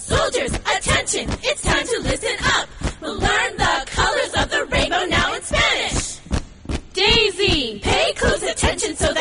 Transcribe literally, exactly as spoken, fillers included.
Soldiers, attention, it's time to listen up. We'll learn the colors of the rainbow now in Spanish. Daisy, pay close attention so